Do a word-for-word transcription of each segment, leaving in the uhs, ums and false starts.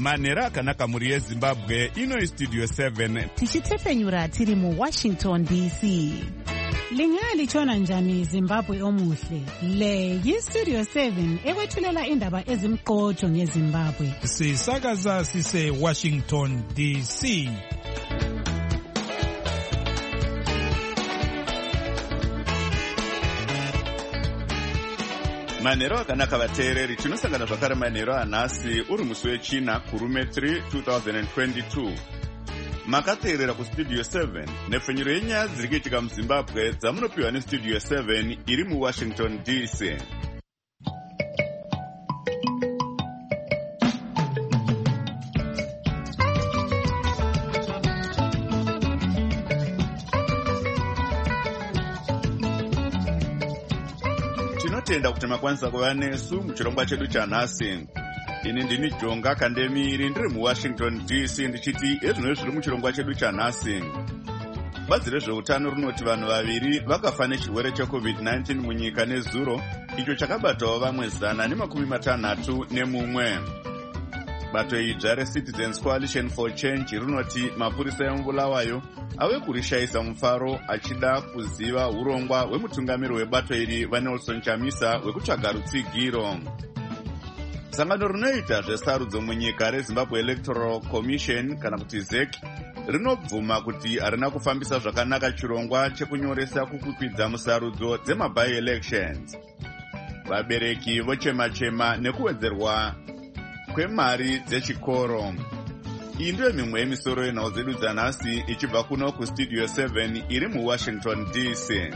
manhero akanaka mhuri yezimbabwe. Ino Studio seven tichitepfenyura tiri muWashington D C. Lingalitshona njani Zimbabwe omuhle? Le yiStudio seven ekwethulela indaba ezimqotho ngeZimbabwe. Sisakaza sise Washington D C. manhero akanaka vateereri, tinosangana zvakare manhero anhasi uri musi wechina kurume three two thousand twenty-two. Makateerera kuStudio seven nepfenyuro yenyaya dziri kuitika muZimbabwe dzamunopiwa neStudio seven iri muWashington D C. Tinotenda kuti makwanisa kuva nesu muchirongwa chedu chanhasi. Ini ndini Jonga Kandemiri ndiri muWashington D C ndichiti ezvino zviri muchirongwa chedu chanhasi. Bazi rezveutano rinoti vanhu vaviri vakafa nechirwere checovid nineteen munyika nezuro, icho chakabatawo vamwe zana nemakumi matanhatu nemumwe. Bato idzva reCitizens Coalition for Change rinoti mapurisa emubulawayo ave kurishayisa mufaro achida kuziva urongwa hwemutungamiri webato iri vaNelson Chamisa wekutsvaga rutsigiro. Sangano rinoita zvesarudzo munyika reZimbabwe Electoral Commission kana kuti Z E C rinobvuma kuti harina kufambisa zvakanaka chirongwa chekunyoresa kukwikwidzwa musarudzo dzema-by-elections. Vabereki vochema-chema nekuwedzerwa kwemari dzechikoro. Iyi ndiyo mimwe yemisoro yenhau dzedu dzanhasi ichibva kuno kuStudio seven iri muWashington D C.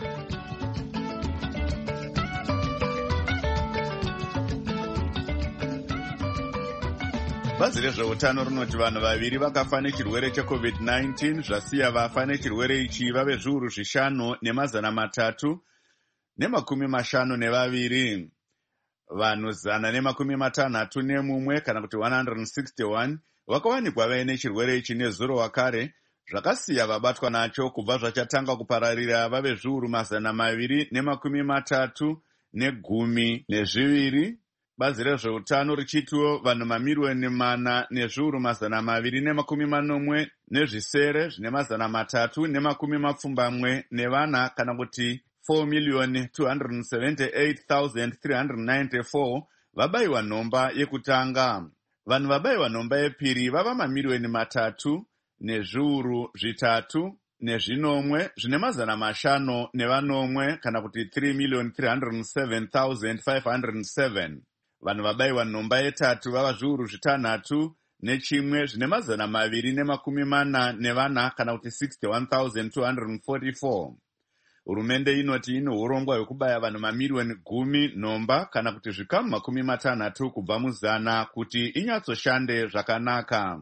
Bazi rezveutano rinoti vanhu vaviri vakafa nechirwere checovid nineteen zvasiya vafa nechirwere ichi vave zviuru zvishanu nemazana matatu nemakumi mashanu nevaviri. Vanhu zana nemakumi matanhatu nemumwe kana kuti one hundred sixty-one vakawanikwa vaine chirwere ichi nezuro wakare, zvakasiya vabatwa nacho kubva zvachatanga kupararira vave zviuru mazana maviri nemakumi matatu negumi nezviviri. Bazi rezveutano richitiwo vanhu mamiriyoni mana nezviuru mazana maviri nemakumi manomwe nezvisere zvine mazana matatu nemakumi mapfumbamwe nevana kana kuti four million two hundred seventy-eight thousand three hundred ninety-four vabayiwa nhomba yekutanga. Vanhu vabayiwa nhomba yepiri vava mamiriyoni matatu nezviuru zvitatu nezvinomwe zvine mazana mashanu nevanomwe kana kuti three million three hundred seven thousand five hundred seven. Vanhu vabayiwa nhomba yetatu vava zviuru zvitanhatu nechimwe zvine mazana maviri nemakumi mana nevana kana kuti sixty-one thousand two hundred forty-four. Hurumende inoti ino urongwa hwekubaya vanhu mamiriyoni gumi nhomba kana kuti zvikamu makumi matanhatu kubva muzana kuti inyatsoshande zvakanaka.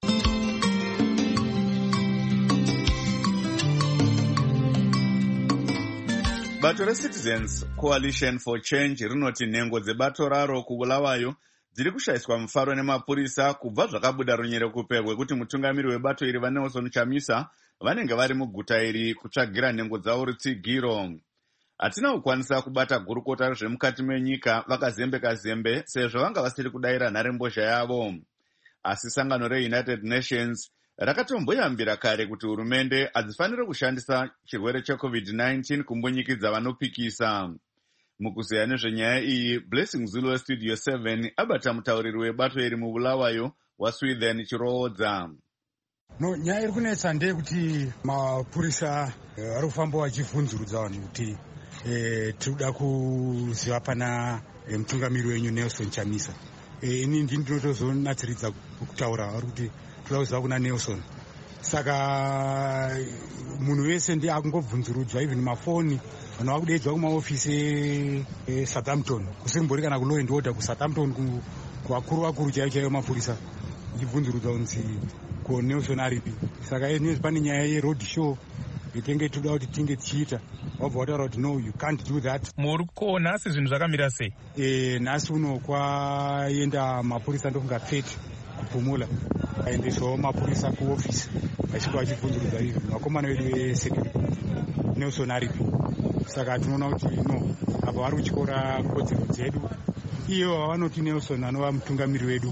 Bato reCitizens Coalition for Change rinoti nhengo dzebato raro kubulawayo dziri kushayiswa mufaro nemapurisa kubva zvakabuda runyerekupe rwekuti mutungamiri webato iri vaNelson Chamisa vanenge vari muguta iri kutsvagira nhengo dzavo rutsigiro. Hatina kukwanisa kubata gurukota rezvemukati menyika vakazembeka zembe sezvo vanga vasiri kudayira nharembozha yavo. Asi sangano reUnited Nations rakatomboyambira kare kuti hurumende hadzifanire kushandisa chirwere checovid nineteen kumbunyikidza vanopikisa. Mukuzeya nezvenyaya iyi, Blessing Zulu weStudio seven abata mutauriri webato iri mubulawayo waSweden Chiroodza. No, nyaya iri kunetsa ndeyekuti mapurisa ari kufamba vachivhunzurudza vanhu kuti tirikuda kuziva pana mutungamiri wenyu Nelson Chamisa. Ini ndini ndinotozonatsiridza kutaura vari kuti toda kuziva kuna Nelson. Saka munhu wese ndi akungobvunzurudzwa, even mafoni vanhu vakudedzwa kumaofisi eSouthampton, kusimbori kana ku law and order kuSouthampton, kuvakuru vakuru chaivo chaivo mapurisa ichibvunzurudza kunzi ko Nelson aripi. Saka izvinezvi pane nyaya yeroad show itenge toda kuti tinge tichiita, wabva wataura kuti no, you can't do that. Muri ko nhasi zvinhu zvakamira sei? Eh, nhasi uno kwaenda mapurisa ndokunga thirty kupumula, aendesawo mapurisa kuofisi vachibva vachibvunzurudza izvi vakomana vedu vesecurity Nelson aripi. Saka tinoona kuti no, apa vari kutyora kodzero dzedu. Iyo vavanoti Nelson anova mutungamiri wedu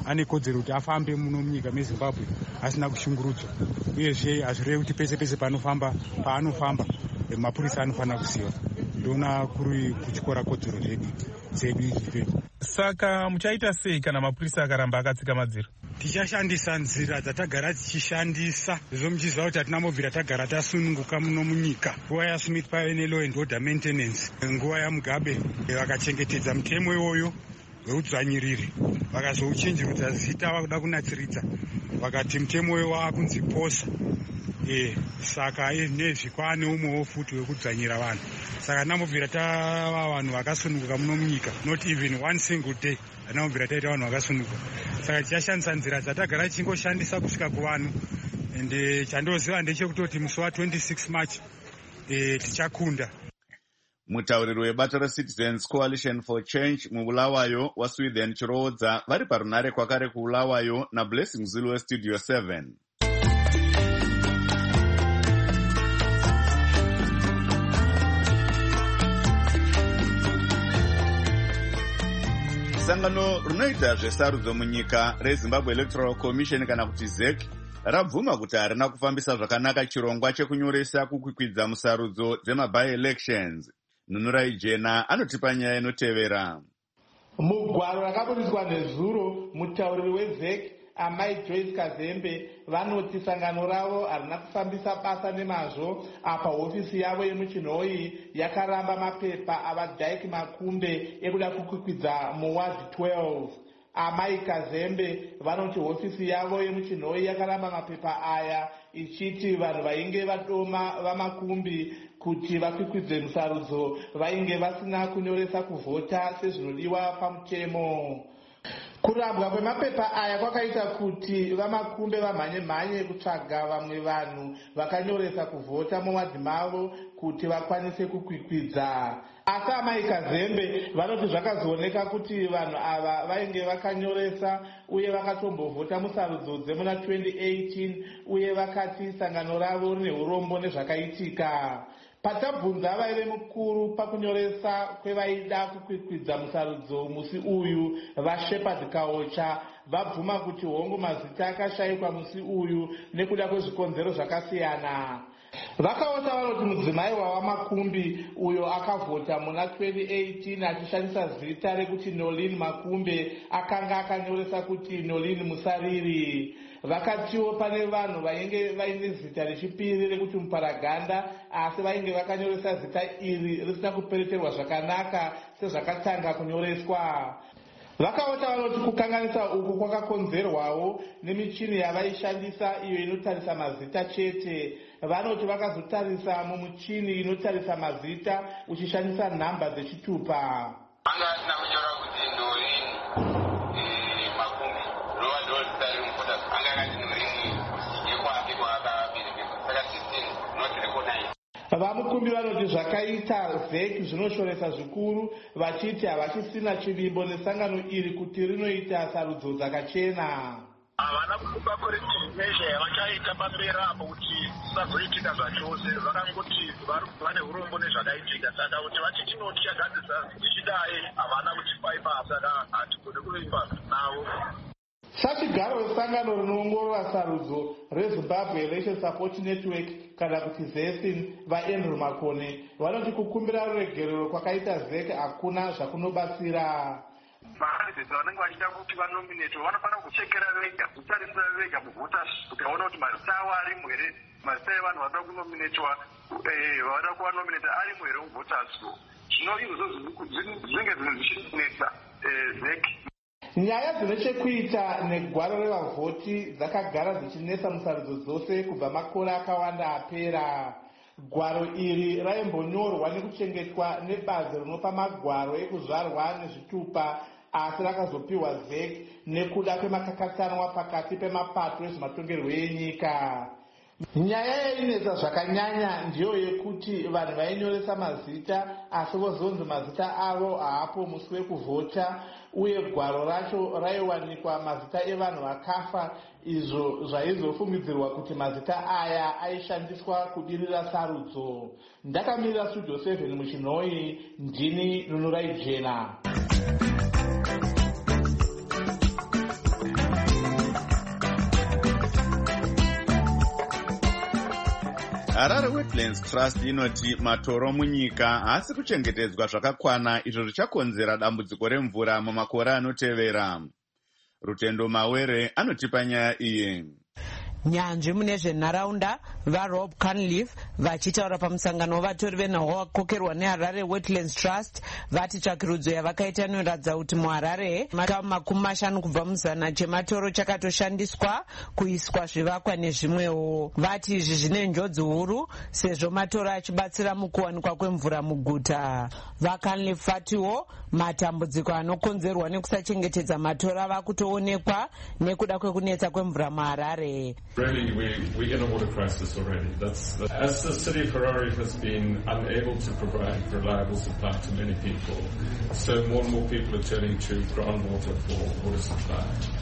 ane kodzero kuti afambe muno munyika mezimbabwe asina kushungurudzwa, uyezve hazvirevi kuti pese pese panofamba paanofamba mapurisa anofanira kuziva. Ndoona kuri kuchikora kodzero zvedu dzedu izvi. Saka muchaita sei kana mapurisa akaramba akatsika madziro? Tichashandisa nzira dzatagara tichishandisa, izvo muchiziva kuti hatina mobvira tagara tasununguka muno munyika. Nguva yaSmith paive ne-law and order maintenance, nguva yaMugabe vakachengetedza mutemo iwoyo weudzvanyiriri, vakazouchenjerudza zita vakuda kunatsiridza, vakati mutemo uyo waakunzi posa. E, saka nezvi kwaane umwewo futi wekudzvanyira vanhu. Saka tinambobvira tava vanhu vakasununguka muno munyika, not even one single day tinambobvira taita vanhu vakasununguka. Saka tichashandisa nzira dzatagara tichingoshandisa kusvika kuvanhu, ende chandoziva ndechekutoti musi wa26 March e, tichakunda. Mutauriri webato reCitizens Coalition for Change mubulawayo waSweden Chiroodza vari parunare kwakare kuBulawayo naBlessing Zulu weStudio seven. Sangano runoita zvesarudzo munyika reZimbabwe Electoral Commission kana kuti Z E C rabvuma kuti harina kufambisa zvakanaka chirongwa chekunyoresa kukwikwidza musarudzo dzema-by-elections. Nunurai Jena anotipa nyaya inotevera. Mugwaro rakabudiswa nezuro, mutauriri weZ E C Amai Joyce Kazembe vanoti sangano ravo harina kufambisa basa nemazvo apa hofisi yavo yemuchinhoyi yakaramba mapepa avaDyke Makumbe ekuda kukwikwidza muward twelve. Amai Kazembe vanoti hofisi yavo yemuchinhoyi yakaramba mapepa aya ichiti vanhu vainge vadoma vaMakumbi kuti vakwikwidze musarudzo vainge vasina kunyoresa kuvhota sezvinodiwa pamutemo. Kurambwa kwemapepa aya kwakaita kuti vaMakumbe vamhanye mhanye kutsvaga vamwe vanhu vakanyoresa kuvhota muwadhi mavo kuti vakwanise kukwikwidza. Asi Amai Kazembe vanoti zvakazooneka kuti vanhu ava vainge vakanyoresa uye vakatombovhota musarudzo dzemuna twenty eighteen uye vakati sangano ravo rine urombo nezvakaitika. Patabvunza vaive mukuru pakunyoresa kwevaida kukwikwidza musarudzo musi uyu vaShepard Kaocha vabvuma kuti hongu mazita akashayikwa musi uyu nekuda kwezvikonzero zvakasiyana. Vakaota vanoti mudzimai wavaMakumbi uyo akavhota muna twenty eighteen achishandisa zita rekuti Nolin Makumbe akanga akanyoresa kuti Nolin Musariri. Vakatiwo pane vanhu vainge vaine zita rechipiri rekuti Muparaganda asi vainge vakanyoresa zita iri risina kupereterwa zvakanaka sezvakatanga kunyoreswa. Vakaota vanoti kukanganisa uku kwakakonzerwawo nemichini yavaishandisa iyo inotarisa mazita chete. Vanoti vakazotarisa mumuchini inotarisa mazita uchishandisa nhamba dzechitupa. VaMukumbi vanoti zvakaita Z E C zvinoshoresa zvikuru vachiti havachisina chivimbo nesangano iri kuti rinoita sarudzo dzakachena. Havana kukupa corrective measure yavachaita pambera apo kuti sazoitika zvachose, vakangoti vane urombo nezvakaitika, saka kuti vati tinoti chagadzisa tichidai havana kutipaipa, saka hatigone kuvimba navo. Sachigaro wesangano rinoongorora sarudzo reZimbabwe Election Support Network kana kuti ZESIN vaAndrew Makone vanoti kukumbira ruregerero kwakaita Z E C hakuna zvakunobatsira. Vahandidzi vanenge vachida kuti vanominetwe vanofanira kuchekera vega, kutarisira vega muvhoters kuti vaone kuti mazita avo arimo here, mazita evanhu vanoda kunominetwa vanoda kuvanomineta arimo here muvhoters. Zvino izvo zvinenge zvinhu zvichinetsa Z E C. Nyaya dzine chekuita negwaro revavhoti dzakagara dzichinetsa musarudzo dzose kubva makore akawanda apera. Gwaro iri raimbonyorwa nekuchengetwa nebazi rinopa magwaro ekuzvarwa nezvitupa asi rakazopiwa Z E C nekuda kwemakakatsanwa pakati pemapato ezvematongerwo enyika. Nyaya yainetsa zvakanyanya ndiyo yekuti vanhu vainyoresa mazita asi vozonzi mazita avo haapo musi wekuvhota uye gwaro racho raiwanikwa mazita evanhu vakafa, izvo zvaizofungidzirwa kuti mazita aya aishandiswa kudirira sarudzo. Ndakamirira Studio seven muchinhoyi, ndini Nunurai Jena. Harare Wetlands Trust inoti matoro munyika haasi kuchengetedzwa zvakakwana, izvo zvichakonzera dambudziko remvura mumakore anotevera. Rutendo Mawere anotipa nyaya iyi. Nyanzvi mune zvenharaunda vaRob Cunliffe vachitaura pamusangano wavatori venhau wakokerwa neHarare Wetlands Trust vati tsvakirudzo yavakaita inoratidza kuti muHarare makamu makumi mashanu kubva muzana chematoro chakatoshandiswa kuiswa zvivakwa nezvimwewo. Vati izvi zvine njodzi huru sezvo matoro achibatsira mukuwanikwa kwemvura muguta. VaCunliffe vatiwo matambudziko anokonzerwa nekusachengetedza matoro ava kutoonekwa nekuda kwekunetsa kwemvura muHarare. Really, we, we're in a water crisis already. That's, that's, as the city of Harare has been unable to provide reliable supply to many people, so more and more people are turning to groundwater for water supply.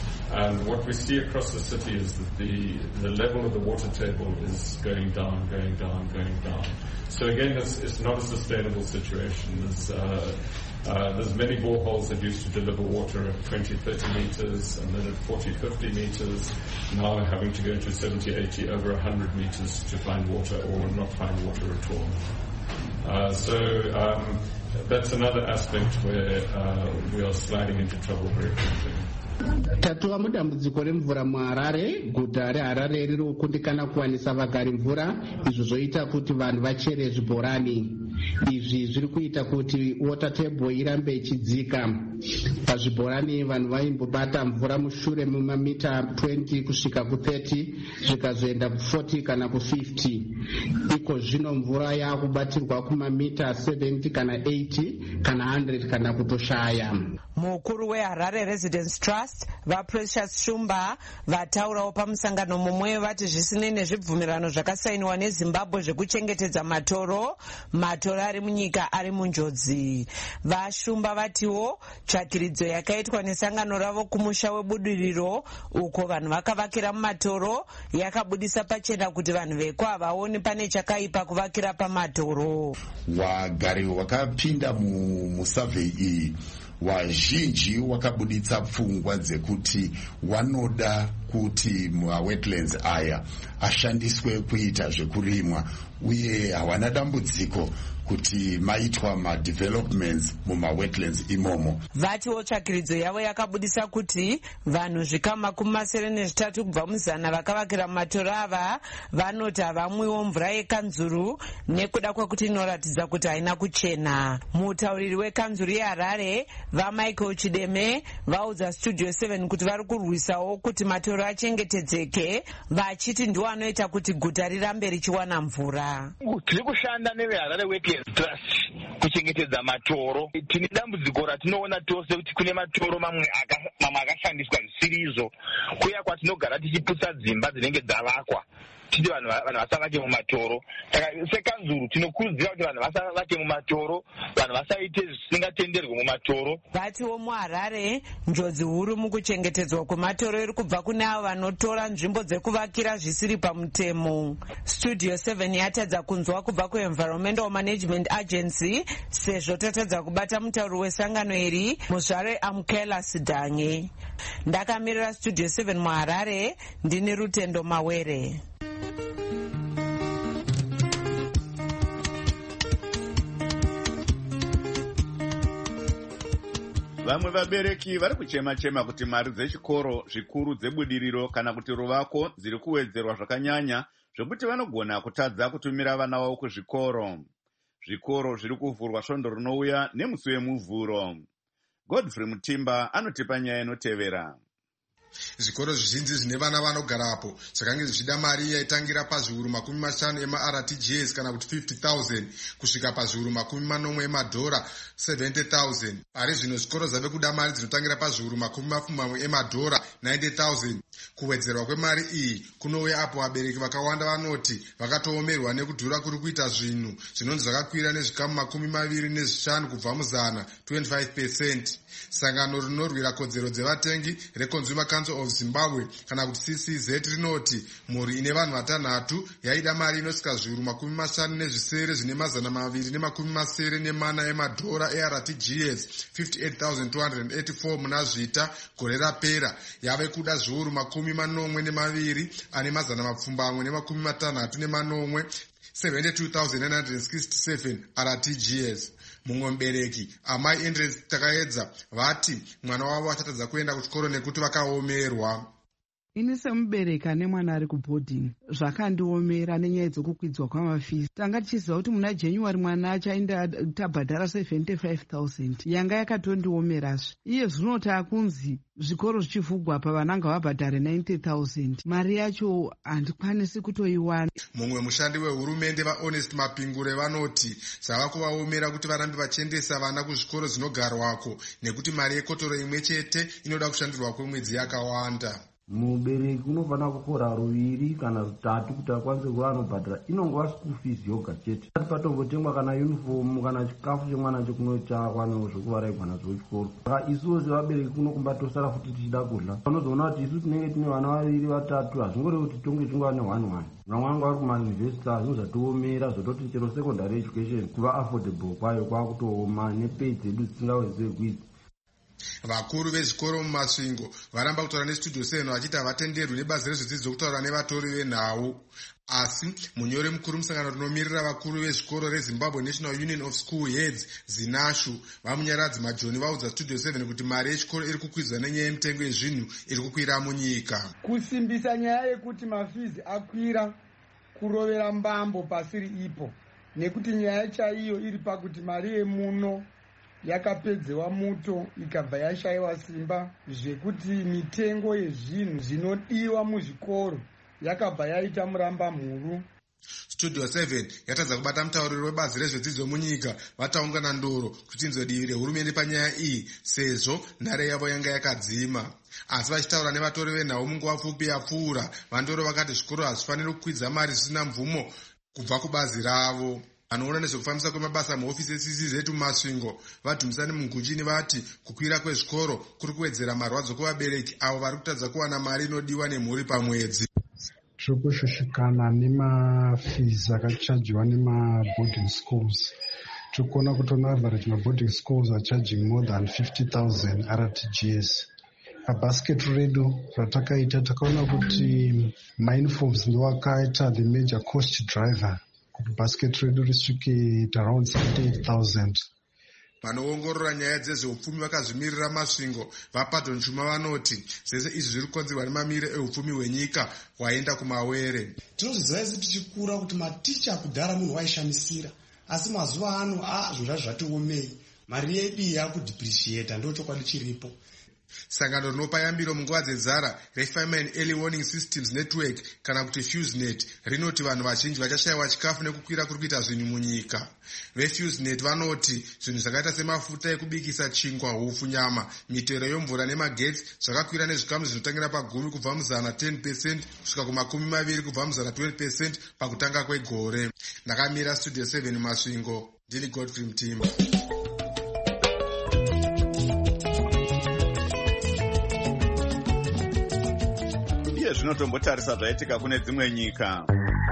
And what we see across the city is that the, the level of the water table is going down, going down, going down. So again, it's, it's not a sustainable situation. There's, uh, uh, there's many boreholes that used to deliver water at twenty, thirty meters, and then at forty, fifty meters, now having to go to seventy, eighty, over one hundred meters to find water or not find water at all. Uh, so um, that's another aspect where uh, we are sliding into trouble very quickly. Tatuwa mudambudziko remvura muHarare, guta reHarare riri kukundikana kuwanisa vagari mvura, izvo zvoita kuti vanhu vachere zvibhorani. Izvi zviri kuita kuti water table irambe ichidzika. Pazvibhorani vanhu vaimbobata mvura mushure mumamita twenty kusvika ku thirty, zvikazoenda ku forty kana ku fifty. Iko zvino mvura yakubatirwa kumamita seventy kana eighty kana one hundred kana kutoshaya. Mukuru weHarare Residents Trust vaPrecious Shumba vataurawo pamusangano mumwe vati zvisinei nezvibvumirano zvakasainiwa neZimbabwe zvekuchengetedza matoro, matoro ari munyika ari munjodzi. VaShumba vatiwo tsvakiridzo yakaitwa nesangano ravo kumusha webudiriro uko vanhu vakavakira mumatoro yakabudisa pachena kuti vanhu veko havaoni pane chakaipa kuvakira pamatoro. Wagari wakapinda musurvey iyi wazhinji wakabuditsa pfungwa dzekuti wanoda kuti mawetlands aya ashandiswe kuita zvekurimwa uye hawana dambudziko kuti maitwa ma-developments muma-wetlands imomo. Vatiwo tsvakiridzo yavo yakabudisa kuti vanhu zvikamu makumi masere nezvitatu kubva muzana vakavakira mumatoro ava vanoti havamwiwo mvura yekanzuru nekuda kwekuti inoratidza kuti haina kuchena. Mutauriri wekanzuru yeHarare vaMichael Chideme vaudza Studio seven kuti vari kurwisawo kuti matoro achengetedzeke, vachiti ndiwo anoita kuti guta rirambe richiwana mvura. Tiri kushanda neveHarare Wetlands Trust kuchengetedza matoro. Tine dambudziko ratinoona tose kuti kune matoro mamwe akashandiswa zvisiri izvo, kuya kwatinogara tichiputsa dzimba dzinenge dzavakwa titi vanhu vasavake mumatoro. Saka sekanzuru tinokurudzira kuti vanhu vasavake mumatoro, vanhu vasaite zvisingatenderwi mumatoro. Vatiwo muHarare njodzi huru mukuchengetedzwa kwematoro iri kubva kune avo vanotora nzvimbo dzekuvakira zvisiri pamutemo. Studio seven yatadza kunzwa kubva kuEnvironmental Management Agency sezvo tatadza kubata mutauri wesangano iri Muzvare Amkela Sidange. Ndakamirira Studio seven muHarare, ndini Rutendo Mawere. Vamwe vabereki vari kuchema-chema kuti mari dzechikoro zvikuru dzebudiriro kana kuti ruvako dziri kuwedzerwa zvakanyanya zvekuti vanogona kutadza kutumira vana vavo kuzvikoro. Zvikoro zviri kuvhurwa svondo rinouya nemusi wemuvhuro. Godfrey Mutimba anotipa nyaya inotevera. Zvikoro zvizhinji zvine vana vanogarapo zvakange zvichida mari yaitangira pazviuru makumi mashanu ema-R T G S kana kuti fifty thousand kusvika pazviuru makumi manomwe emadhora seventy thousand. Pari zvino zvikoro zvave kuda mari dzinotangira pazviuru makumi mapfumbamwe emadhora ninety thousand. Kuwedzerwa kwemari iyi kunouya apo vabereki vakawanda vanoti vakatoomerwa nekudhura kuri kuita zvinhu zvinonzi zvakakwira nezvikamu makumi maviri nezvishanu kubva muzana twenty-five percent. Sangano rinorwira kodzero dzevatengi reConsumer Council of Zimbabwe kana kuti C C Z rinoti mhuri ine vanhu vatanhatu yaida mari inosvika zviuru makumi mashanu nezvisere zvine mazana maviri nemakumi masere nemana emadhora eR T G S fifty-eight thousand two hundred eighty-four muna zvita gore rapera. Yave kuda zviuru makumi manomwe nemaviri ane mazana mapfumbamwe nemakumi matanhatu nemanomwe seventy-two thousand nine hundred sixty-seven R T G S. Mumwe mubereki amai Endrance Takaedza vati mwana wavo achatadza kuenda kuchikoro nekuti vakaomerwa. Ini semubereki ane mwana ari kubhodhingi zvakandiomera nenyaya dzokukwidzwa kwamafisi. Tanga tichiziva kuti muna January mwana achaenda tabhadhara seventy-five thousand yanga yakatondiomerazve. Iye zvino taakunzi zvikoro zvichivhugwa pa vananga vabhadhare ninety thousand. Mari yacho handikwanisi kutoiwana. Mumwe mushandi wehurumende vaHonest Mapingure vanoti zvava kuvaomera kuti varambe vachiendesa vana kuzvikoro zvinogarwako nekuti mari yekotoro imwe chete inoda kushandirwa kwemwedzi yakawanda. Mubereki unofanira kukora ruviri kana rutatu kuti akwanise kuva anobhadhara inongova school fees yoga chete. Patongotengwa kana uniform kana chikafu chemwana chekunochakwanawo zvokuvaraigwa nazvo chikoro. Saka isuwo sevabereki kunokumbatosara futi tichida kudla. Panozoona kuti isu tinenge tine vana vaviri vatatu hazvingoreva kuti tonge chingwa ne one one. Vamwe vangu vari kumayunivhesiti zvinhu zvatiomera zvototi chero secondary education kuva affordable kwayo kwakutooma nepei dzedu dzisingawedzerwi. Vakuru vezvikoro mumasvingo varamba kutaura nestudio seven vachiti havatenderwi nebazi rezvedzidzo kutaura nevatori venhau. Asi munyori mukuru musangano rinomirira vakuru vezvikoro reZimbabwe National Union of School Heads ZINASHU vamunyaradzi Majoni vaudza studio seven kuti mari yechikoro iri kukwidzwa nenyaya yemitengo yezvinhu iri kukwira munyika. Kusimbisa nyaya yekuti mafizi akwira kurovera mbambo pasiri ipo nekuti nyaya chaiyo iri pakuti mari yemuno yakapedzewa muto ikabva yashayiwa simba zvekuti mitengo yezvinhu zvinodiwa muzvikoro yakabva yaita muramba mhuru. Studio seven yatadza kubata mutauriri webazi rezvedzidzo munyika vataungana ndoro kuchinzwa divi rehurumende panyaya iyi sezvo nhare yavo yanga yakadzima. Asi vachitaura nevatori venhau munguva pfupi yapfuura vandoro vakati zvikoro hazvifaniri kukwidza mari zvisina mvumo kubva kubazi ravo. Vanoona nezvekufambisa kwemabasa muhofisi E C C zetu mumasvingo vadhumisani munguchini vati kukwira kwezvikoro kuri kuwedzera marwadzo kuvabereki avo vari kutadza kuwana mari inodiwa nemhuri pamwedzi. Tiri kushushikana nemafizi akachajiwa nemaboarding schools. Tiri kuona kuti on average maboarding schools are charging more than fifty thousand R T G S. Pabasket redu ratakaita takaona kuti mauniforms ndo akaita the major cost driver. Basket redu risvike around seventy-eight thousand. Vanoongorora nyaya dzezveupfumi vakazvimirira masvingo vaPadon Chuma vanoti zvese izvi zviri kukonzerwa nemamiriro eupfumi hwenyika hwaenda kumawere. Tinozviziva isi tichikura kuti maticha kudhara munhu waishamisira asi mazuva ano a zvinhu zvatiomei. Mari yedu yakudhipriciata ndo chokwadi chiripo. Sangano rinopa yambiro munguva dzenzara reFamine Early Warning Systems Network kana kuti FuseNet rinoti vanhu vazhinji vachashayiwa chikafu nekukwira kuri kuita zvinhu munyika. VeFuseNet vanoti zvinhu zvakaita semafuta ekubikisa chingwa, hufu, nyama, mitero yomvura nemagetsi zvakakwira nezvikamu zvinotangira pagumi kubva muzana ten percent kusvika kumakumi maviri kubva muzana twenty percent pakutanga kwegore. Ndakamira Studio seven Masvingo, ndini Godfrey Mtimba. Zvinotombotarisa zvaitika kune dzimwe nyika.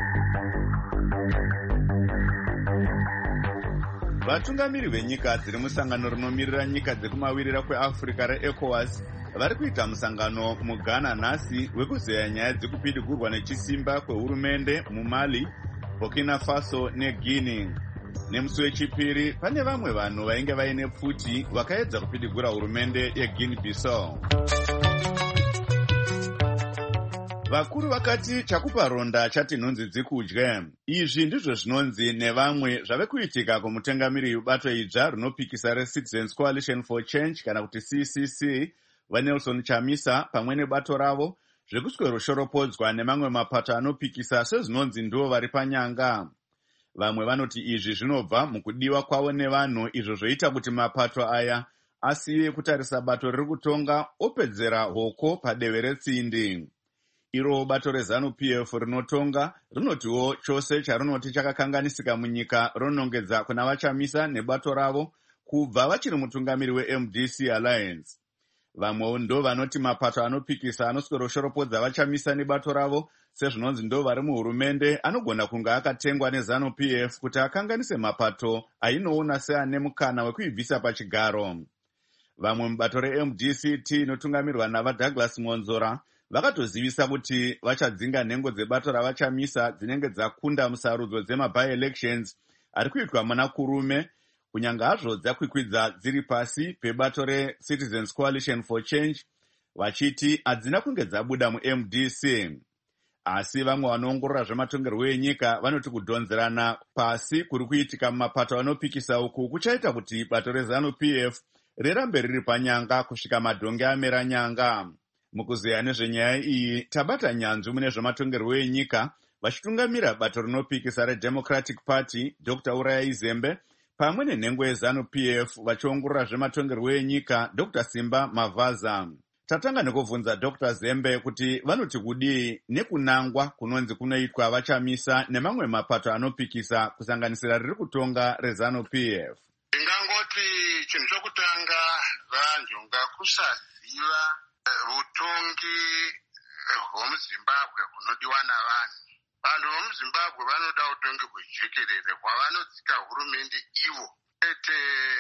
Vatungamiri venyika dziri musangano rinomirira nyika dzekumawirira kweAfrica reECOWAS vari kuita musangano muGhana nhasi wekuzeya nyaya dzekupidigurwa nechisimba kwehurumende muMali, Burkina Faso neGuinea. Nemusi wechipiri pane vamwe vanhu vainge vaine pfuti vakaedza kupidigura hurumende yeGuinea Bissau. Vakuru vakati chakupa ronda chati nhunzi dzikudye. Izvi ndizvo zvinonzi nevamwe zvave kuitika kumutungamiri webato idzva rinopikisa reCitizens Coalition for Change kana kuti C C C vaNelson Chamisa pamwe nebato ravo zvekuswero nemamwe mapato anopikisa sezvinonzi ndivo vari panyanga. Vamwe vanoti izvi zvinobva mukudiwa kwavo nevanhu izvo zvoita kuti mapato aya asiye kutarisa bato riri kutonga opedzera hoko padeve retsindi. Iro bato reZANU-P F rinotonga rinotiwo chose charinoti chakakanganisika munyika ronongedza kuna vaChamisa nebato ravo kubva vachiri mutungamiri weM D C Alliance. Vamwewo ndo vanoti mapato anopikisa anoswero-shoropodza vaChamisa nebato ravo sezvinonzi ndo vari muhurumende anogona kunga akatengwa neZANU-P F kuti akanganise mapato ainoona seane mukana wekuibvisa pachigaro. Vamwe mubato reM D C T inotungamirwa navaDouglas Monzora vakatozivisa kuti vachadzinga nhengo dzebato ravachamisa dzinenge dzakunda musarudzo dzema-by-elections ari kuitwa muna Kurume, kunyange hazvo dzakwikwidza dziri pasi pebato reCitizens Coalition for Change, vachiti hadzina kunge dzabuda mu-M D C. Asi vamwe vanoongorora zvematongerwo enyika vanoti kudhonzerana pasi kuri kuitika mumapato anopikisa uku kuchaita kuti bato reZANU-P F rirambe riri panyanga kusvika madhonge amera nyanga. Mukuzeya nezvenyaya iyi tabata nyanzvi mune zvematongerwo enyika vachitungamira bato rinopikisa reDemocratic Party Doctor Uraya Zembe pamwe nenhengo yeZANU-P F vachiongorora zvematongerwo enyika Doctor Simba Mavaza. Tatanga nekubvunza Doctor Zembe kuti vanoti kudii nekunangwa kunonzi kunoitwa vachamisa nemamwe mapato anopikisa kusanganisira riri kutonga reZANU-P F. Ndingangoti chinhu chokutanga vanhu ngakusaziva rutongi rwomuZimbabwe hunodiwa navanhu. Vanhu vomuZimbabwe vanoda utongi hwejekerere hwavanodzika hurumende ivo, kwete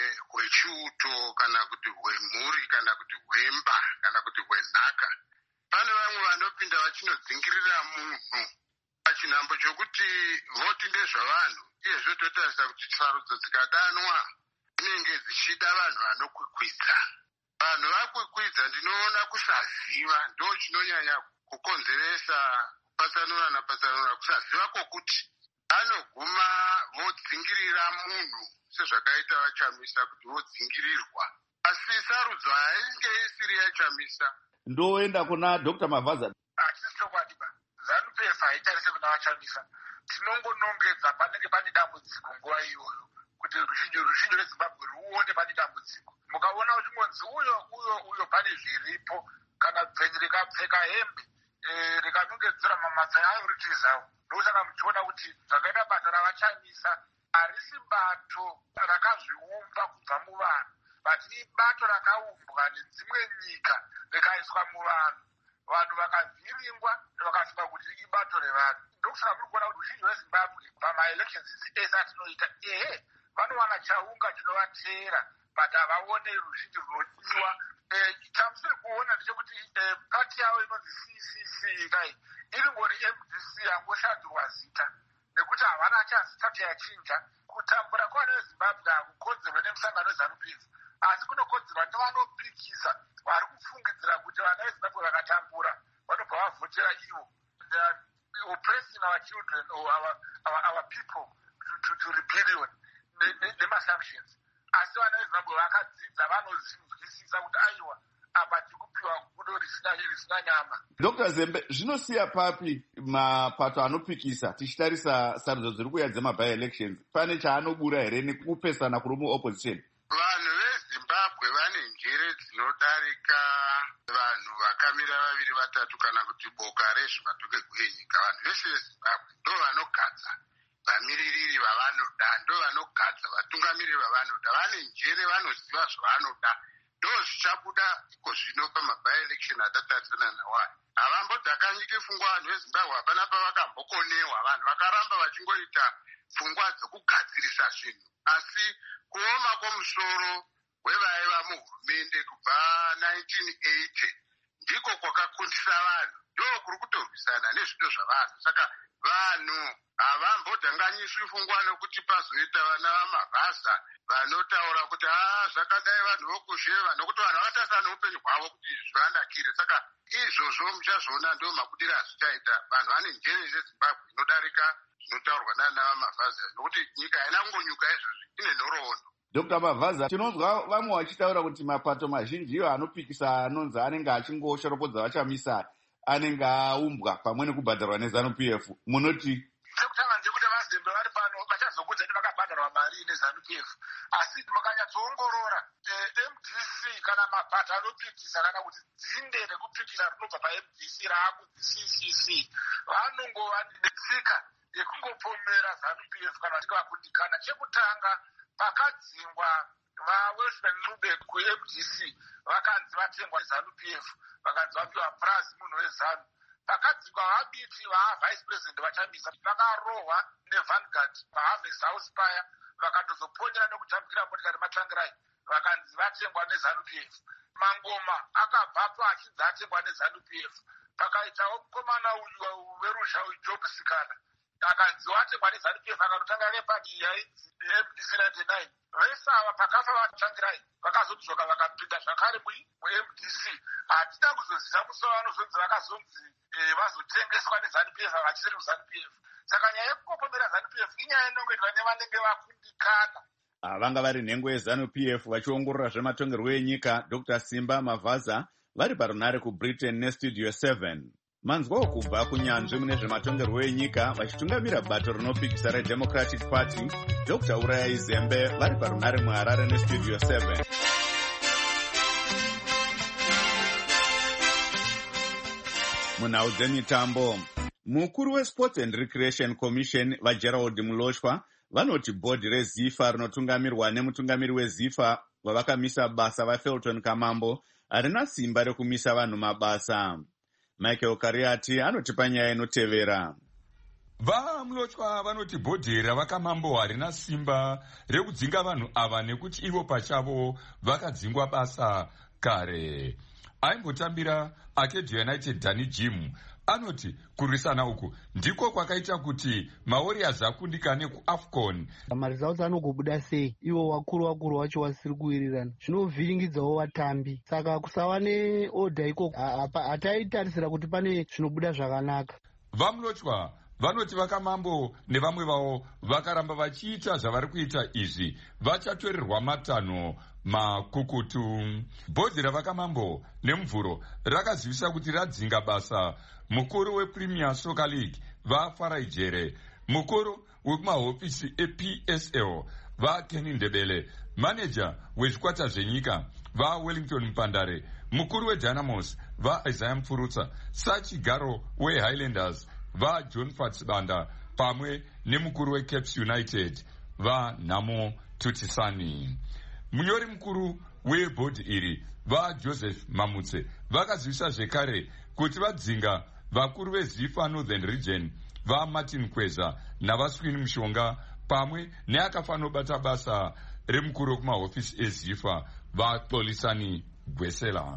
hwechiuto kana kuti hwemhuri kana kuti hwemba kana kuti hwenhaka. Pane vamwe vanopinda vachinodzingirira munhu pachinhambo chokuti voti ndezvavanhu, iyezvo totarisa kuti sarudzo dzikadanwa dzinenge dzichida vanhu vanokwikwidza. Vanhu vakwikwidza ndinoona kusaziva ndo chinonyanya kukonzeresa kupatsanura napatsanura, kusaziva kwokuti anoguma vodzingirira munhu sezvakaita vachamisa kuti vodzingirirwa, asi sarudzo hainge isiri yachamisa. Ndoenda kuna Doctor Mavaza. Hatisi chokwadiba, ZANU-P F haitarise kuna vachamisa. Tinongonongedza panenge pane dambudziko nguva iyoyo kuti rushinji rushinji rweZimbabwe ruone pane dambudziko. Mukaona uchingonzi uyo uyo uyo pane zviripo, kana bvenzi rikapfeka hembe rikanongedzera mamatsai ayo ritizawo, ndosaka muchiona kuti zvakaita basa ravachamisa harisi bato rakazviumba kubva muvanhu, bati ibato rakaumbwa nedzimwe nyika rikaiswa muvanhu, vanhu vakavhiringwa vakafunga kuti ibato revanhu. Ndokusaka muri kuona kuti ruzhinji rweZimbabwe pama-elections ese atinoita, ehe vanowana chaunga chinovateera but havaone ruzhinji runodiwa. Chamusiri kuona ndechekuti pati yavo inonzi C C C kai iri ngori M D C yangoshandurwa zita, nekuti havana chazita chayachinja. Kutambura kwavana veZimbabwe hakukonzerwa nemusangano weZANU-P F, asi kunokonzerwa nevanopikisa vari kufungidzira kuti vana veZimbabwe vakatambura vanobva vavhotera ivo. They are oppressing our children or our, our, our people to, to, to rebellion nemasanctions. Asi vana veZimbabwe vakadzidza vanozvinzwisisa kuti aiwa apa tikupiwa gudo risina risina nyama. Doctor Zembe, zvinosiya papi mapato anopikisa tichitarisa sarudzo dziri kuuya dzema-by-elections? Pane chaanobura here nekupesana kuri mu-opposition? Vanhu veZimbabwe vane njere dzinodarika vanhu vakamira vaviri vatatu kana kuti boka rezvematongerwo enyika. Vanhu vese veZimbabwe ndo vanogadza vamiririri vavanoda, ndo vanogadza vatungamiriri vavanoda. Vane njere, vanoziva zvavanoda. Ndo zvichabuda iko zvino pama-by-election atatarisana nawo. Havambodhakanyike pfungwa vanhu veZimbabwe, hapana pavakambokonewa. Vanhu vakaramba vachingoita pfungwa dzokugadzirisa zvinhu, asi kuoma kwomusoro wevaiva muhurumende kubva nineteen eighty ndiko kwakakundisa vanhu, ndo kuri kutorwisana nezvido zvavanhu. Saka vanhu havambodhanganyiswi pfungwa nokuti pazoita vana vamabhaza vanotaura kuti haa zvakadai vanhu vokuzheva, nokuti vanhu vakatarisa neupenyu hwavo kuti zvanakire. Saka izvozvo muchazvoona ndo mabudiro azvichaita. Vanhu vane njere yeZimbabwe inodarika zvinotaurwa nana vamabhaza, nokuti nyika haina kungonyuka izvozvi, ine nhoroondo. Doctor Mavaza, tinonzwa vamwe vachitaura kuti mapato mazhinji iwo anopikisa anonzi anenge achingoshorokodza vachamisa anenge aumbwa pamwe nekubhadharwa neZANU-P F. Munoti? Chekutanga ndekuti vaZembe vari pano vachazokudza kuti vakabhadharwa mari neZANU-P F, asi makanyatsoongorora M D C kana mapato anopikisa kana kuti dzinde rekupikisa rinobva pa-M D C raakunzi C C C vanongova netsika yekungopomera ZANU-P F kana vachinge vakundikana. Chekutanga pakadzingwa vaWelshman Ncube ku-M D C vakanzi vatengwa neZANU-P F, vakanzi vapiwa purazi munhu weZANU. Pakadzingwa vabiti vavice president vachamisa vakarohwa neVanguard vaHarvest House Spire, vakandozoponyera nekutambukira motikari matangirai, vakanzi vatengwa neZANU-P F. Mangoma akabvapo achinzi atengwa neZANU-P F. pakaitawo mukomana uyu werusha ujob sikana akanzi watekwa nezanu p f akanotanga repadi yainzi m d c ninety-nine vese ava pakafa vatangirai vakazodzoka vakapinda zvakare mu-m d c hatina kuzoziva musi vanozonzi vakazonzi vazotengeswa nezanu p f vachiri muzanu p f saka nyaya yekungopomera zanu p f inyaya inongoitwa nevanenge vakundikana. Vanga vari nhengo yezanu p f vachiongorora zvematongerwo enyika Dr Simba Mavaza vari parunare kuBritain nestudio seven. Manzwawo kubva kunyanzvi mune zvematongerwo enyika vachitungamira bato rinopikisa reDemocratic Party Dr Urayai Zembe vari parunare muHarare nestudio seven. Munhau dzemitambo, mukuru weSports and Recreation Commission vaGerald Muloshwa vanoti bhodhi reZIFA rinotungamirwa nemutungamiri weZIFA wavakamisa basa vaFelton Kamambo harina simba rekumisa vanhu mabasa. Michael Kariati anotipa nyaya inotevera. VaMuloshwa vanoti bhodhi ravakamambo harina simba rekudzinga vanhu ava nekuti ivo pachavo vakadzingwa basa kare. Aimbotambira Acadia United Danny Jim anoti kurwisana uku ndiko kwakaita kuti maWarriors akundikane kuAFCON. Maresults anogobuda sei ivo wakuru wakuru wacho wasiri kuwirirana zvinovhiringidzawo vatambi, saka kusava neodha iko hataitarisira kuti pane zvinobuda zvakanaka. VaMuloshwa vanoti vakamambo nevamwe vavo vakaramba vachiita zvavari kuita izvi vachatorerwa matanho makukutu. Bhodhi ravakamambo nemuvhuro rakazivisa kuti radzinga basa mukuru wePremier Soccer League vaFarai Jere, mukuru wekumahofisi eP S L vaKenny Ndebele, maneja wezvikwata zvenyika vaWellington Mpandare, mukuru weDynamos vaIsaiah Mfurutsa, sachigaro weHighlanders vaJohn Fatsibanda pamwe nemukuru weCaps United vaNhamo Tutisani. Munyori mukuru webhodhi iri vaJoseph Mamutse vakazivisa zvekare kuti vadzinga vakuru veZIFA Northern Region vaMartin Kweza navaSwin Mushonga pamwe neakafanobata basa remukuru wekumahofisi eZIFA vaXolisani Gwesela.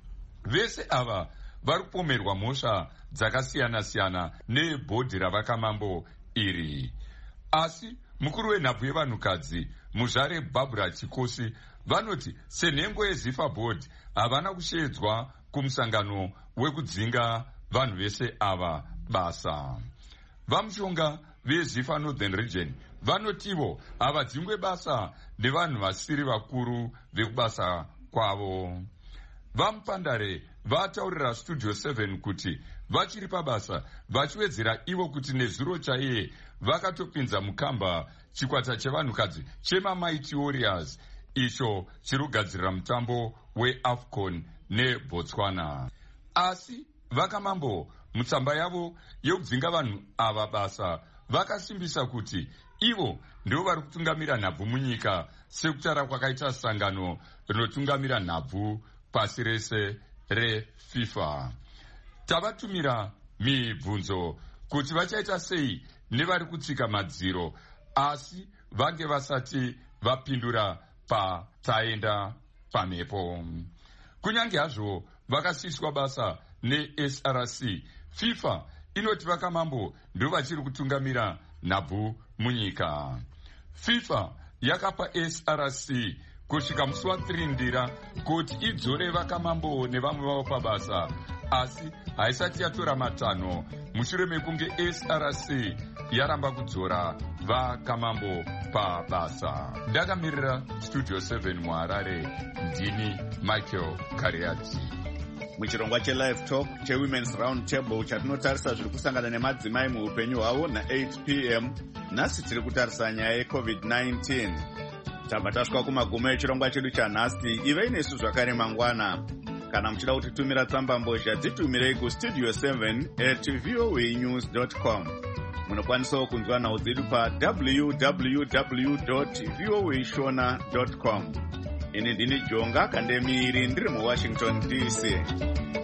Vese ava vari kupomerwa mhosva dzakasiyana-siyana nebhodhi ravakamambo iri. Asi mukuru wenhabvu yevanhukadzi muzvare Barbara Chikosi vanoti senhengo yeZIFA Board havana kushedzwa kumusangano wekudzinga vanhu vese ava basa. VaMushonga veZIFA Northern Region vanotivo havadzingwe basa nevanhu vasiri vakuru vekubasa kwavo. VaMupandare vataurira Studio seven kuti vachiri pabasa vachiwedzera ivo kuti nezuro chaiye vakatopinza mukamba chikwata chevanhukadzi chemaMighty Warriors icho chiri kugadzirira mutambo weAFCON neBotswana. Asi vakamambo mutsamba yavo yekudzinga vanhu ava basa vakasimbisa kuti ivo ndivo vari kutungamira nhabvu munyika sekutara kwakaita sangano rinotungamira nhabvu pasi rese reFIFA. Tavatumira mibvunzo kuti vachaita sei nevari kutsika madziro asi vange vasati vapindura pataenda pamhepo. Kunyange hazvo vakasiswa basa neS R C, FIFA inoti vakamambo ndivo vachiri kutungamira nhabvu munyika. FIFA yakapa S R C kusvika musi wa-three ndira kuti idzore vakamambo nevamwe vavo pabasa, asi haisati yatora matanho mushure mekunge S R C yaramba kudzora vakamambo pabasa. Ndakamirira Studio seven muHarare, ndini Michael Kariati. Muchirongwa cheLive Talk cheWomen's Round Table chatinotarisa zviri kusangana nemadzimai muupenyu hwavo na-eight p m nhasi tiri kutarisa nyaya yeCovid nineteen. Tabva tasvika kumagumo echirongwa chedu chanhasi. Ivei nesu zvakare mangwana. Kana muchida kutitumira tsamba mbozha dzitumirei kustudio seven at voanews dot com. Munokwanisawo kunzwa nhau dzedu pa w w w dot voa shona dot com. Ini ndini Jonga Kandemiri ndiri muWashington D C.